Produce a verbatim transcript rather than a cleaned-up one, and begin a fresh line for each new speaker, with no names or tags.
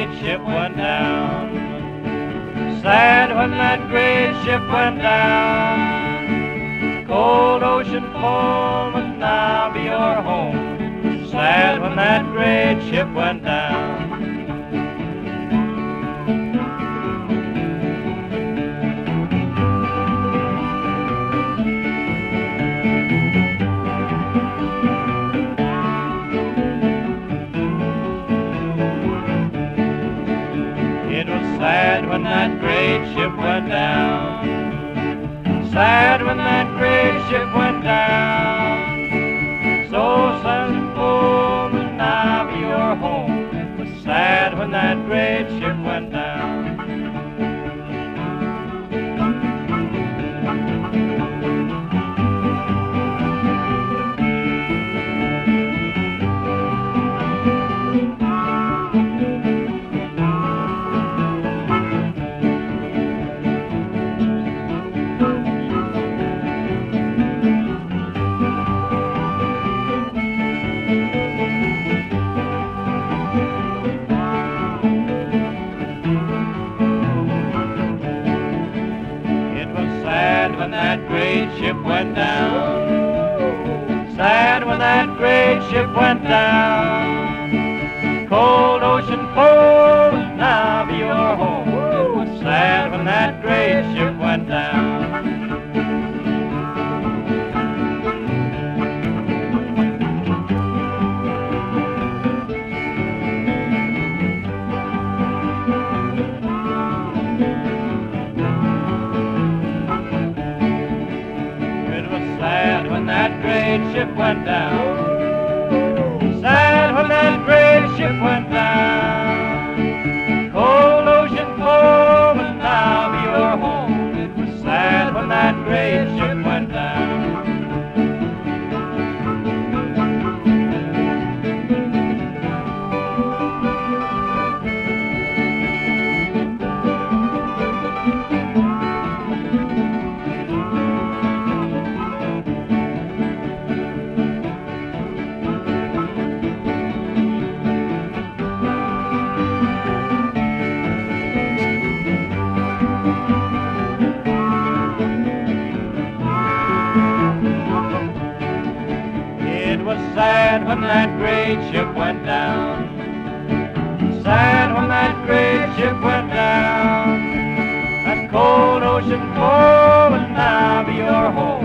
great ship went down. Sad when that great ship went down. Cold ocean foam must now be your home. Sad when that great ship went down. It was sad when that great ship went down. Sad when that great ship went down. So sad and full must now be your home. It was sad when that great ship went down. Sad when that great ship went down. Sad when that great ship went down. Cold ocean foam must now be your home. It was sad when that great ship went down. Sad when that great ship went down. Sad when that great ship went down. Cold ocean foam must now be your home. It was sad when that great ship went down. It was sad when that great ship went down. Sad when that great ship went down. That cold ocean foam must now be your home.